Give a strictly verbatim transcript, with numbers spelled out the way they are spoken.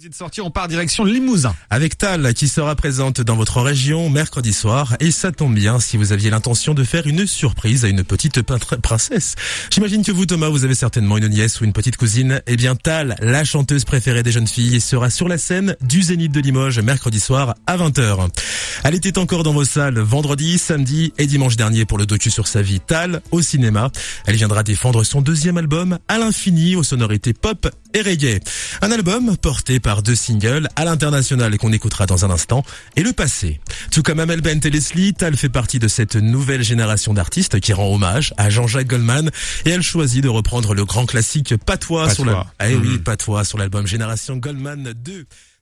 Petite sortie, on part direction Limousin. Avec Tal qui sera présente dans votre région mercredi soir. Et ça tombe bien si vous aviez l'intention de faire une surprise à une petite peintre- princesse. J'imagine que vous, Thomas, vous avez certainement une nièce ou une petite cousine. Eh bien, Tal, la chanteuse préférée des jeunes filles, sera sur la scène du Zénith de Limoges mercredi soir à vingt heures. Elle était encore dans vos salles vendredi, samedi et dimanche dernier pour le docu sur sa vie. Tal au cinéma. Elle viendra défendre son deuxième album à l'infini aux sonorités pop et reggae. Un album porté par deux singles à l'international qu'on écoutera dans un instant et le passé. Tout comme Amel Bent et Leslie, Tal fait partie de cette nouvelle génération d'artistes qui rend hommage à Jean-Jacques Goldman et elle choisit de reprendre le grand classique Patois, Patois. sur la... Ah mmh. oui, Patois sur l'album Génération Goldman deux.